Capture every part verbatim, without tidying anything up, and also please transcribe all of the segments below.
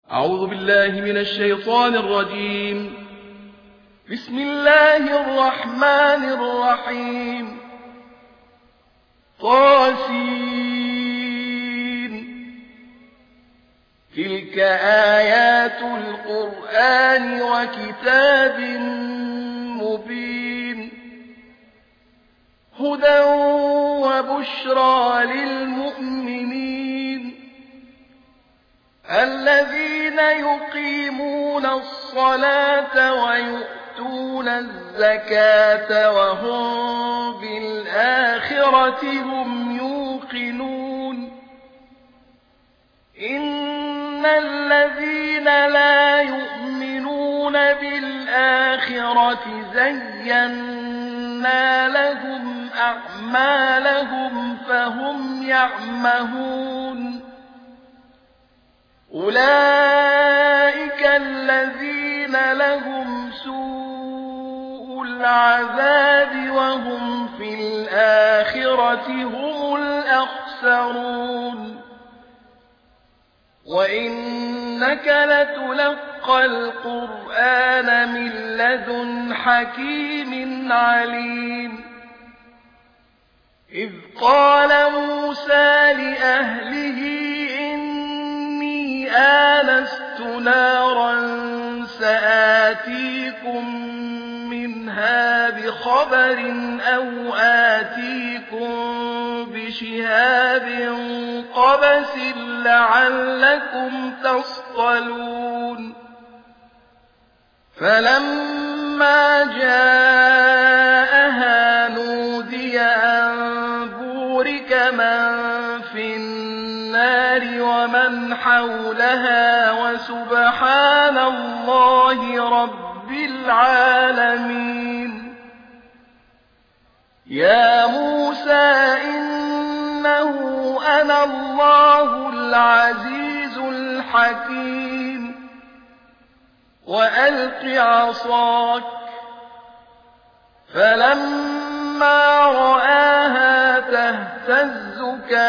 أعوذ بالله من الشيطان الرجيم. بسم الله الرحمن الرحيم. طاسين. تلك آيات القرآن وكتاب مبين. هدى وبشرى للمؤمنين الذين يقيمون الصلاة ويؤتون الزكاة وهم بالآخرة هم يوقنون. إن الذين لا يؤمنون بالآخرة زينا لهم أعمالهم فهم يعمهون. أولئك الذين لهم سوء العذاب وهم في الآخرة هم الأخسرون. وإنك لتلقى القرآن من لدن حكيم عليم. إذ قال موسى لأهله آنست نارا سآتيكم منها بخبر أو آتيكم بشهاب قبس لعلكم تصطلون. فلما جاءها نودي أن بورك من في النار ومن حولها وسبحان الله رب العالمين. يا موسى إنه أنا الله العزيز الحكيم. وألق عصاك. فلما رآها تهتز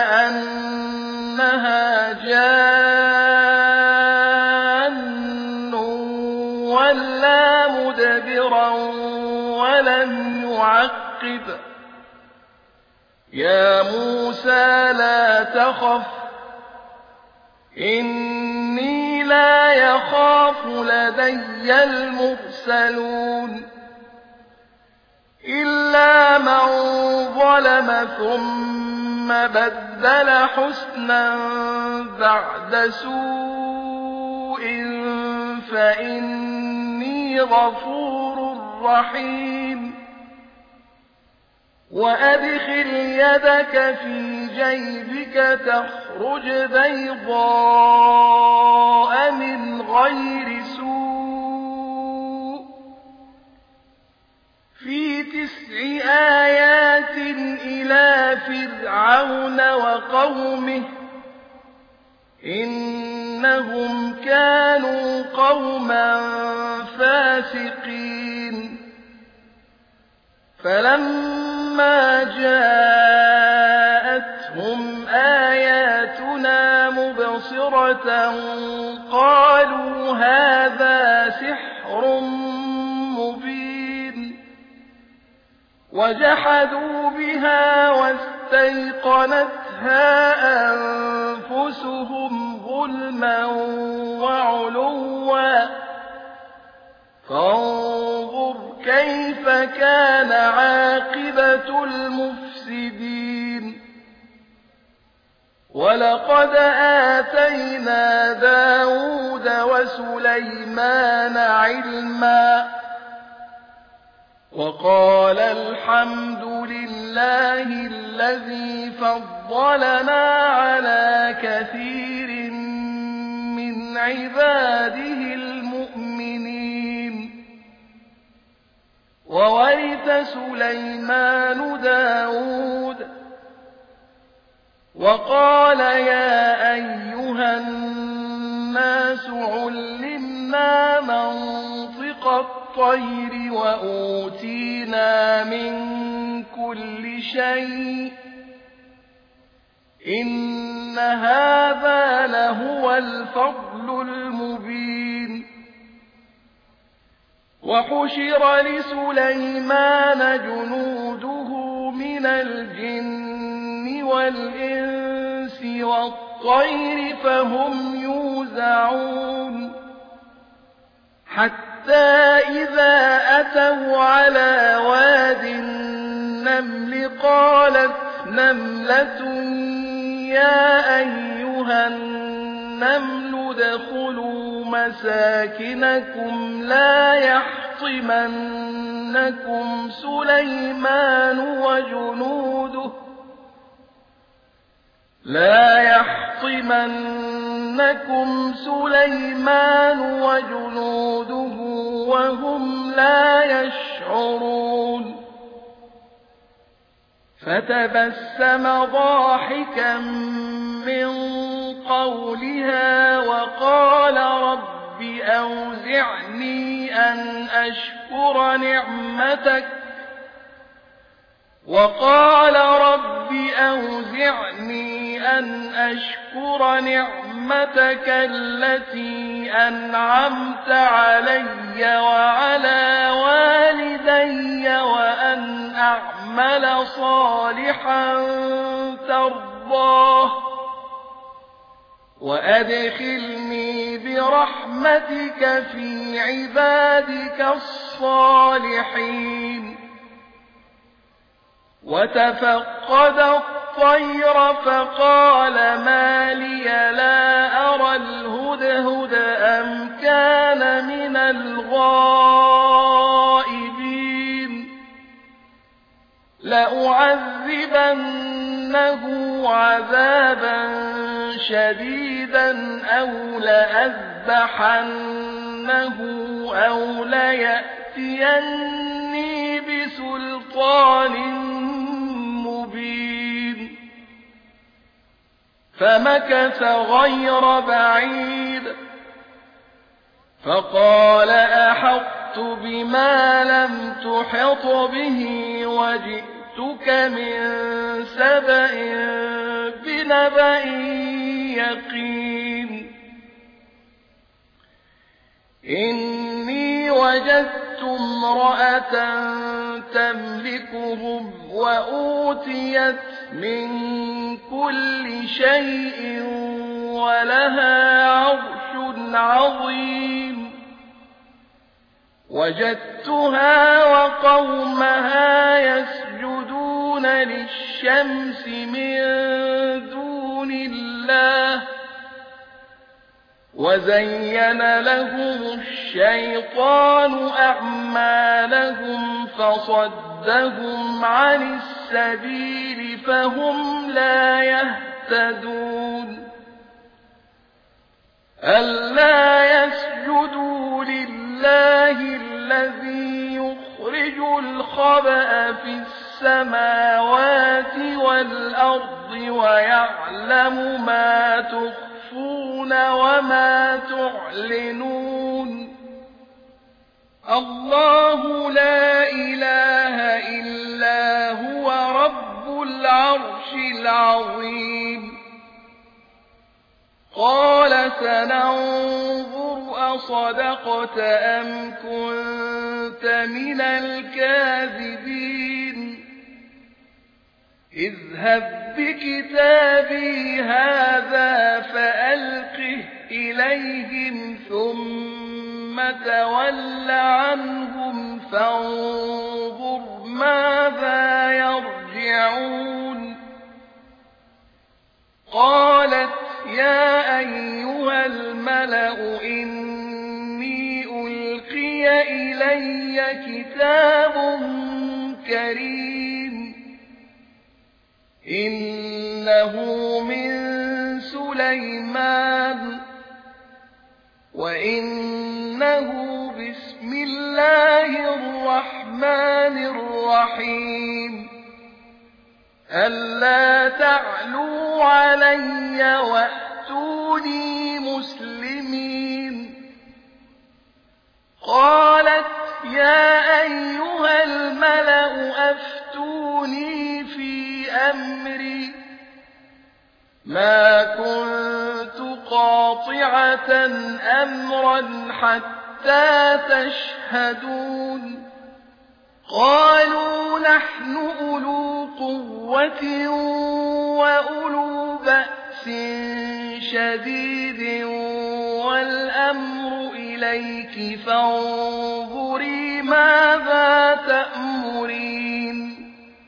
كأنها جان ولا مدبرا ولم يعقب. يا موسى لا تخف إني لا يخاف لدي المرسلون إلا من ظلم ثم بدل حسنا بعد سوء فإني غفور رحيم. وأدخل يدك في جيبك تخرج بيضاء من غير سوء في تسع آيات إلى فرعون وقومه إنهم كانوا قوما فاسقين. فلما جاءتهم آياتنا مبصرة قالوا هذا سحر مبين. وجحدوا بها واستيقنتها أنفسهم ظلما وعلوا فانظر كيف كان عاقبة المفسدين. ولقد آتينا داود وسليمان علما وقال الحمد لله الذي فضلنا على كثير من عباده المؤمنين. وورث سليمان داود وقال يا أيها الناس علمنا منطق الطير وأوتينا من كل شيء إن هذا لهو الفضل المبين. وحشر لسليمان جنوده من الجن والإنس والطير فهم يوزعون حتى إذا أتوا على واد النمل قالت نملة يا أيها النمل ادخلوا مساكنكم لا يحطمنكم سليمان وجنوده لا يحطمنكم سليمان وجنوده وهم لا يشعرون فتبسم ضاحكا من قولها وقال رب أوزعني أن أشكر نعمتك وقال رب أوزعني أن أشكر نعمتك التي أنعمت علي وعلى والدي وأن أعمل صالحا ترضاه وأدخلني برحمتك في عبادك الصالحين وتفقد الطير فقال ما لي لا أرى الهدهد أم كان من الغائبين لأعذبنه عذابا شديدا أو لأذبحنه أو ليأتيني بسلطان مبين فمكث غير بعيد فقال أحطت بما لم تحط به وجئتك من سبأ بنبأ يقين إني وجدت امرأة تملكهم وأوتيت من كل شيء ولها عرش عظيم وجدتها وقومها يسجدون للشمس من دون الله وزين لهم الشيطان أعمالهم فصدهم عن السبيل فهم لا يهتدون ألا يسجدوا لله الذي يخرج الخبأ في السماوات والأرض ويعلم ما تخفون وما تعلنون الله لا إله إلا هو رب العرش العظيم قال سننظر أصدقت أم كنت من الكاذبين اذهب بكتابي هذا فألقه إليهم ثم تول عنهم فانظر ماذا يرجعون قالت يا أيها الملأ إني ألقي إلي كتاب كريم إنه من سليمان وإنه بسم الله الرحمن الرحيم ألا تعلوا علي وأتوني مسلمين قالت يا أيها الملأ أفتوني في أمري ما كنت قاطعة أمرا حتى حتى تشهدون قالوا نحن أولو قوة وأولو بأس شديد والأمر إليك فانظري ماذا تأمرين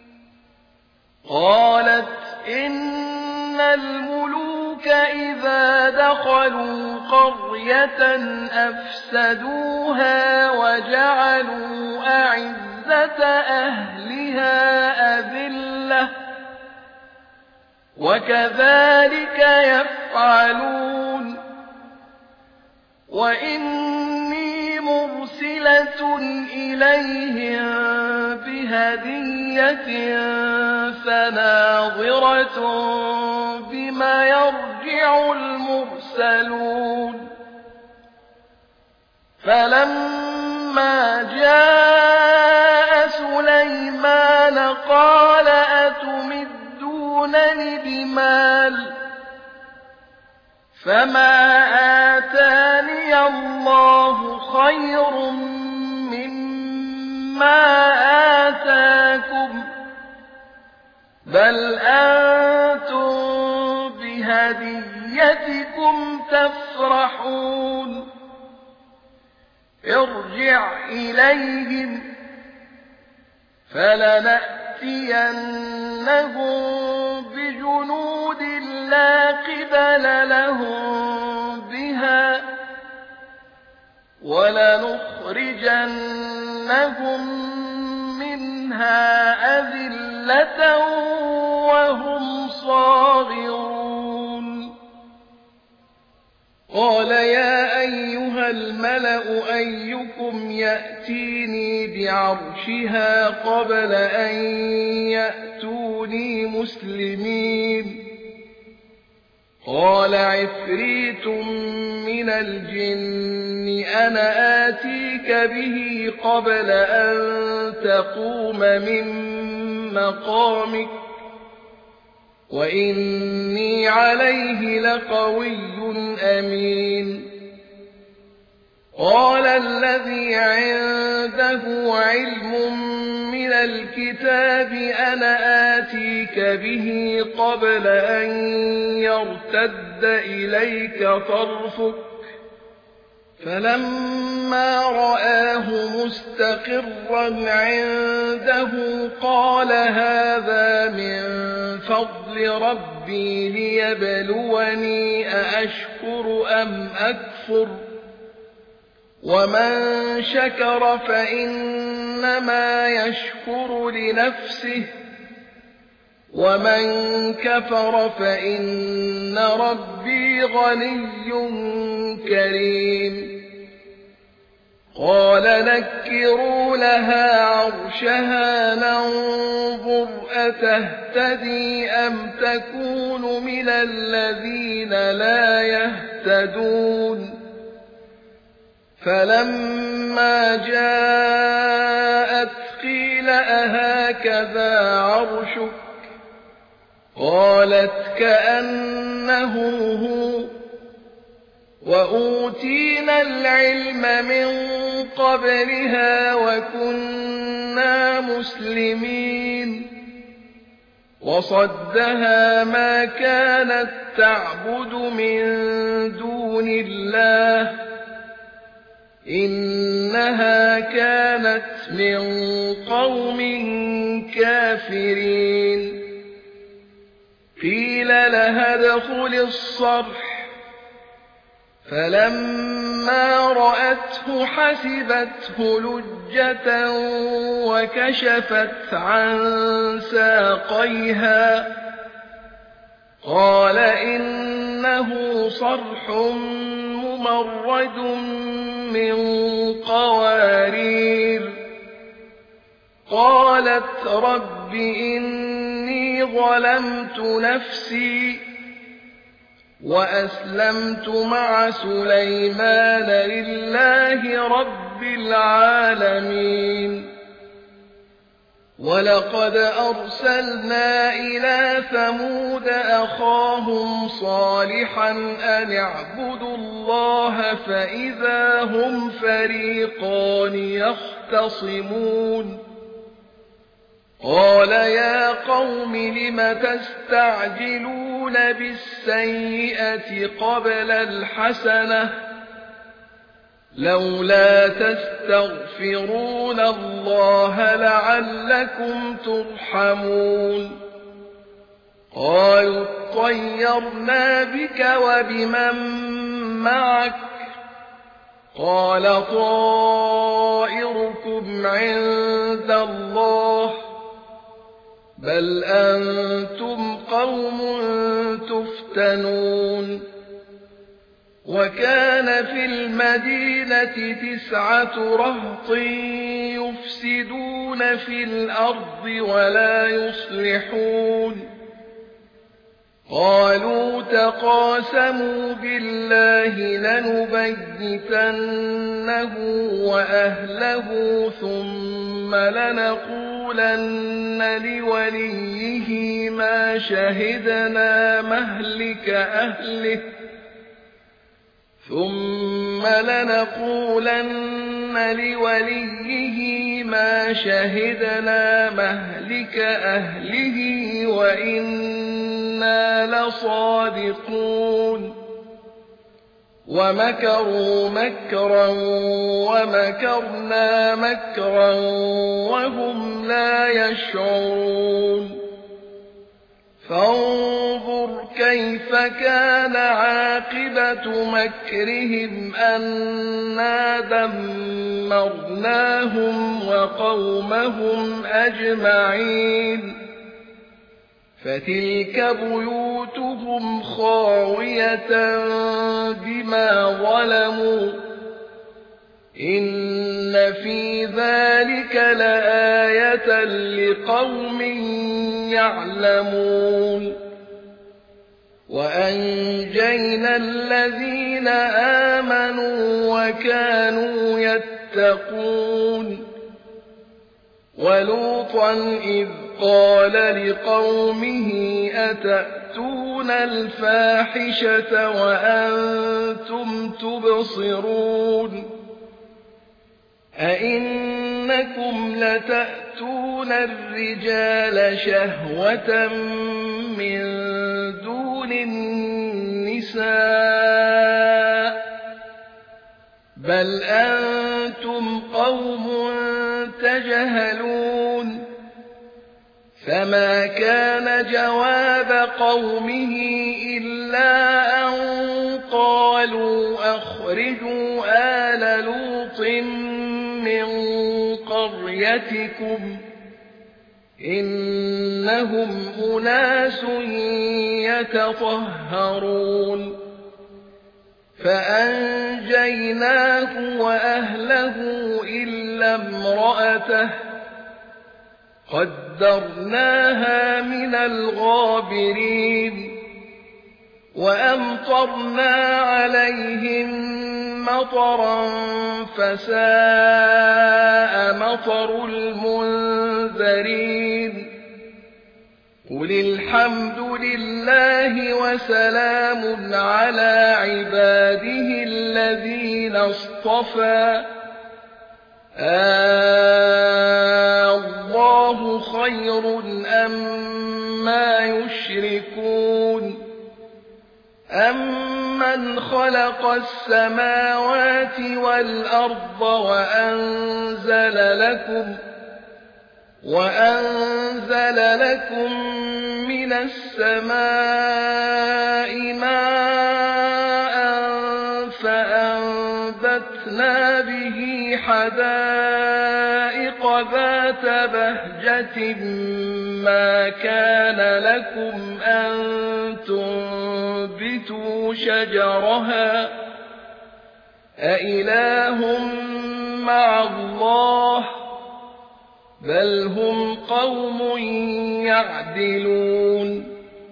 قالت إن الملوك إذا دخلوا قرية أفسدوها وجعلوا أعزة أهلها أذلة وكذلك يفعلون وإني مرسلة إليهم بهدية فناظرة بما يرجع المرسلون فلما جاء سليمان قال أتمدونني بمال فما آتاني الله خير مما آتاكم بل أنتم بهديتكم تفرحون ارجع إليهم فلنأتينهم بجنود لا قبل لهم بها ولنخرجنهم منها أذلة وهم صاغرون قال يا أيها الملأ أيكم يأتيني بعرشها قبل أن يأتوني مسلمين قال عفريت من الجن أنا آتيك به قبل أن تقوم من مقامك وإني عليه لقوي أمين قال الذي عنده علم من الكتاب أنا آتيك به قبل أن يرتد إليك طرفك فلما رآه مستقرا عنده قال هذا من فضل ربي ليبلوني أأشكر أم أكفر ومن شكر فإنما يشكر لنفسه ومن كفر فإن ربي غني كريم قال نكروا لها عرشها ننظر أتهتدي أم تكون من الذين لا يهتدون فلما جاءت قيل أهكذا عرشك قالت كأنه هو وأوتينا العلم من قبلها وكنا مسلمين وصدها ما كانت تعبد من دون الله إنها كانت من قوم كافرين قيل لها ادخل الصرح فلما رأته حسبته لجة وكشفت عن ساقيها قال إنه صرح ممرد من قوارير قالت رب إني ظلمت نفسي وأسلمت مع سليمان لله رب العالمين ولقد أرسلنا إلى ثمود أخاهم صالحا أن اعبدوا الله فإذا هم فريقان يختصمون قال يا قوم لم تستعجلون بالسيئة قبل الحسنة لولا تستغفرون الله لعلكم ترحمون قالوا اطيرنا بك وبمن معك قال طائركم عند الله بل أنتم قوم تفتنون وكان في المدينة تسعة رهط يفسدون في الأرض ولا يصلحون قالوا تقاسموا بالله لنبيتنه وأهله ثم لنقولن لوليه ما شهدنا مهلك أهله ثم لنقولن لوليه ما شهدنا مهلك أهله وإنا لصادقون ومكروا مكرا ومكرنا مكرا وهم لا يشعرون فانظر كيف كان عاقبة مكرهم أنا دمرناهم وقومهم أجمعين فتلك بيوتهم خاوية بما ظلموا إن في ذلك لآية لقوم يعلمون وأنجينا الذين آمنوا وكانوا يتقون ولوطا إذ قال لقومه أتأتون الفاحشة وأنتم تبصرون أئنكم لتأتون الرجال شهوة من دون النساء بل أنتم قوم تجهلون فما كان جواب قومه إلا أن قالوا أخرجوا آل لوط من قريتكم إنهم أناس يتطهرون فأنجيناه وأهله إلا امرأته قدرناها من الغابرين وأمطرنا عليهم مطرا فساء مطر المنذرين قل الحمد لله وسلام على عباده الذين اصطفى الله خير أما يشركون أمن خلق السماوات والأرض وأنزل لكم وأنزل لكم من السماء ماء فأنبتنا به حدائق ذات بهجة ما كان لكم أن تنبتوا شجرها أإله مع الله بل هم قوم يعدلون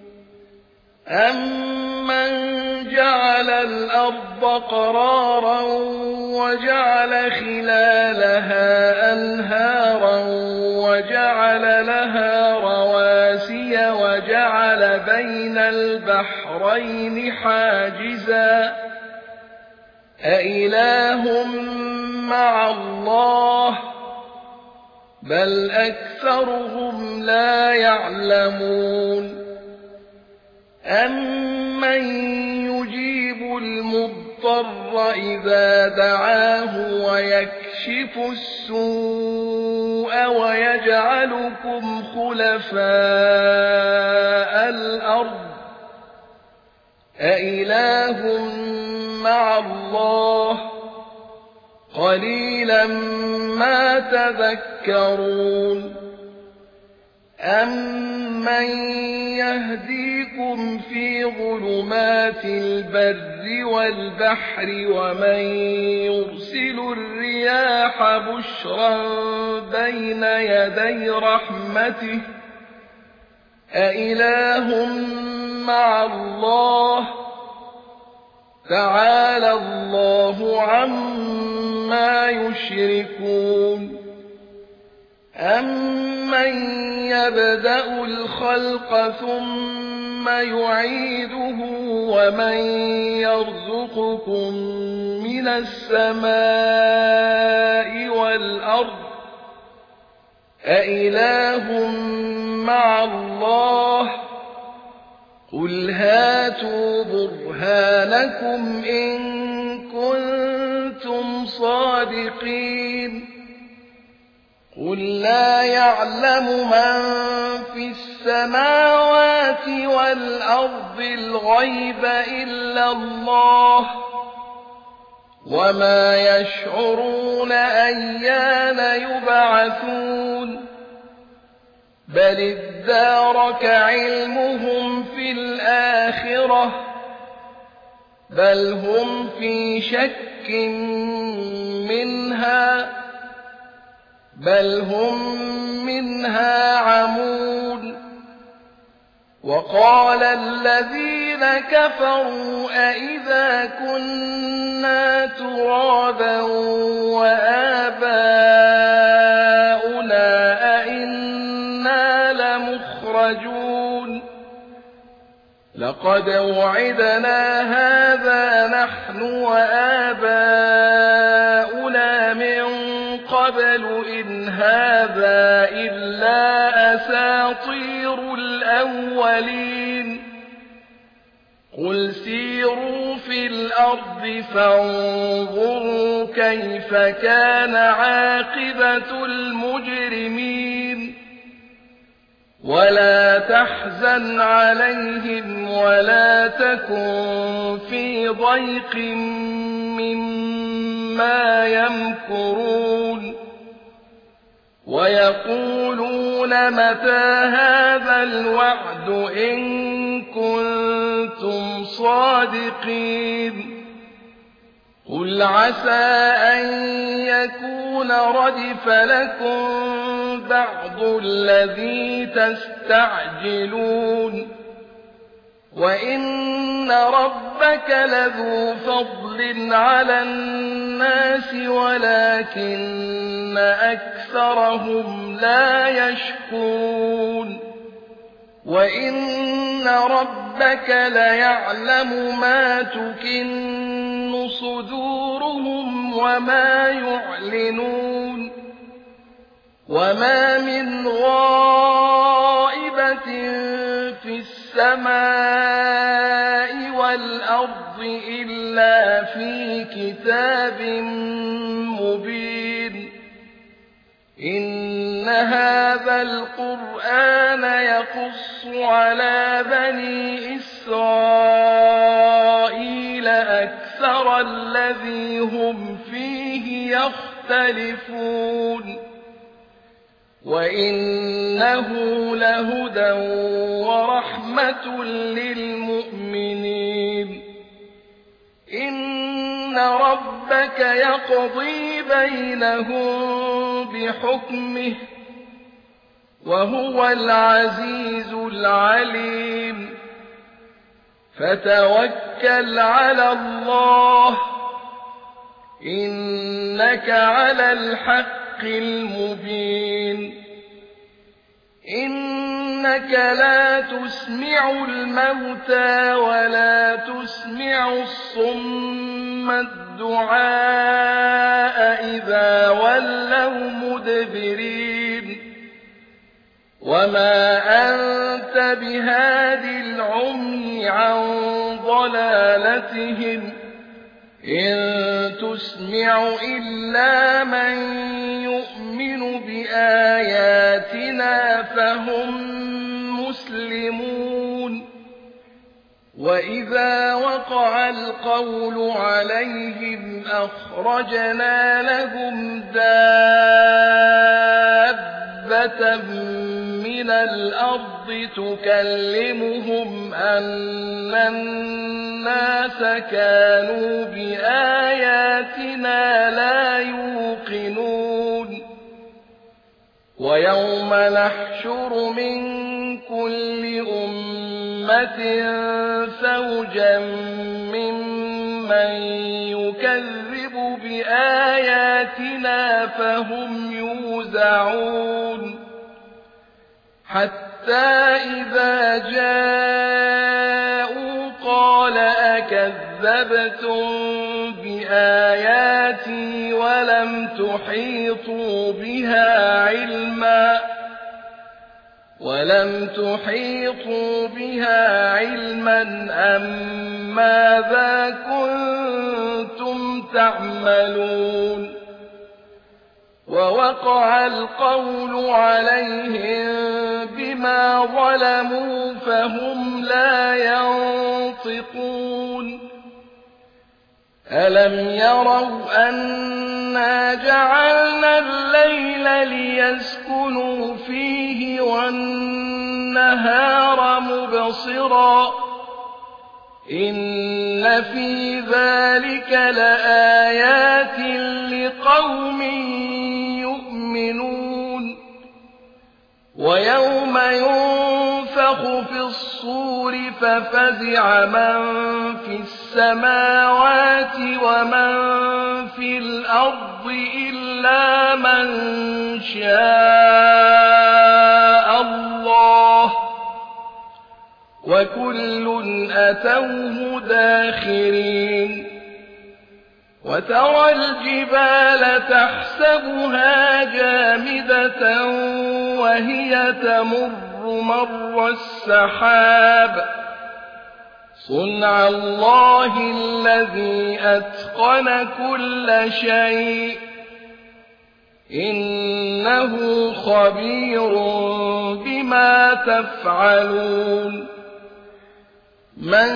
أمن جعل الأرض قرارا وجعل خلالها أنهارا وجعل وجعل لها رواسي وجعل بين البحرين حاجزا أإله مع الله بل أكثرهم لا يعلمون أمن يجيب المضطر إذا دعاه ويكشف السوء ويجعلكم خلفاء الأرض أإله مع الله قليلا ما تذكرون أمن يهديكم في ظلمات البر والبحر ومن يرسل الرياح بشرا بين يدي رحمته أإله مع الله تعالى الله عما يشركون أمن يبدأ الخلق ثم يعيده ومن يرزقكم من السماء والأرض أإله مع الله قل هاتوا برهانكم إن كنتم صادقين قل لا يعلم من في السماوات والأرض الغيب إلا الله وما يشعرون أيان يبعثون بل ادارك علمهم في الآخرة بل هم في شك منها بل هم منها عمون وقال الذين كفروا أئذا كنا ترابا وآباؤنا أئنا لمخرجون لقد وعدنا هذا نحن وآباؤنا من قبل إن هذا إلا أساطير الأولين قل سيروا في الأرض فانظروا كيف كان عاقبة المجرمين ولا تحزن عليهم ولا تكن في ضيق مما يمكرون ويقولون متى هذا الوعد إن كنتم صادقين قل عسى أن يكون ردف لكم بعض الذي تستعجلون وإن ربك لذو فضل على الناس ولكن أكثرهم لا يشكرون وإن ربك ليعلم ما تكن صدورهم وما يعلنون وما من غائبة في السماء والأرض إلا في كتاب مبين إن هذا القرآن يقص على بني إسرائيل أكثر الذي هم فيه يختلفون وإنه لهدى ورحمة للمؤمنين إن ربك يقضي بينهم بحكمه وهو العزيز العليم فتوكل على الله إنك على الحق المبين إنك لا تسمع الموتى ولا تسمع الصم الدعاء إذا ولوا مدبرين وما أنت بهاد العمي عن ضلالتهم إن تسمع إلا من يؤمن بآياتنا فهم مسلمون وإذا وقع القول عليهم أخرجنا لهم دابة من الأرض تكلمهم أن الناس كانوا بآياتنا لا يوقنون ويوم نحشر من كل أمة فوجا ممن يكذب بآياتنا فهم يوزعون حتى إذا جاءوا قال أكذبتم بآياتي ولم تحيطوا بها علما ولم تحيطوا بها علما أم ماذا كنتم تعملون ووقع القول عليهم بما ظلموا فهم لا ينطقون ألم يروا أنا جعلنا الليل ليسكنوا فيه والنهار مبصرا إن في ذلك لآيات لقوم يؤمنون ويوم ينفخ في الصور ففزع من في السماوات ومن في الأرض إلا من شاء الله وكل أتوه داخرين وترى الجبال تحسبها جامدة وهي تمر مر السحاب صنع الله الذي أتقن كل شيء إنه خبير بما تفعلون من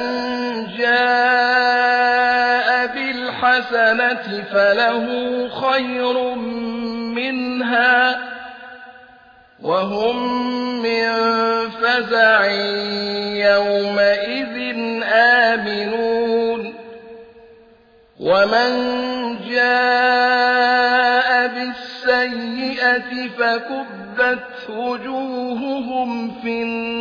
جاء بالحسنة فله خير منها وهم من فزع يومئذ آمنون ومن جاء بالسيئة فكبت وجوههم في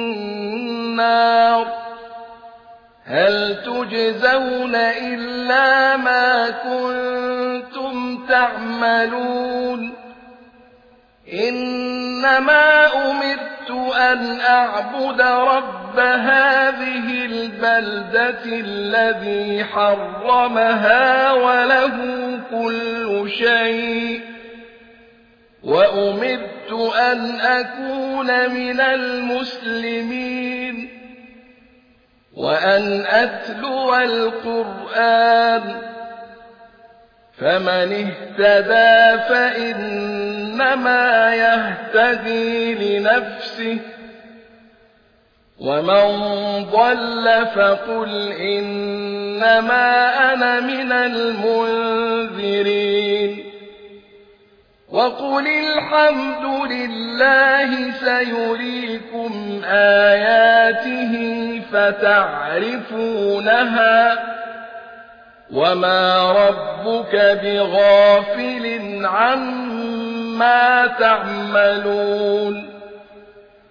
النار هل تجزون إلا ما كنتم تعملون إنما أمرت أن أعبد رب هذه البلدة الذي حرمها وله كل شيء وأمرت أن أكون من المسلمين وأن أتلو القرآن فمن اهتدى فإنما يهتدي لنفسه ومن ضل فقل إنما أنا من المنذرين وقل الحمد لله سيريكم آياته فتعرفونها وما ربك بغافل عما تعملون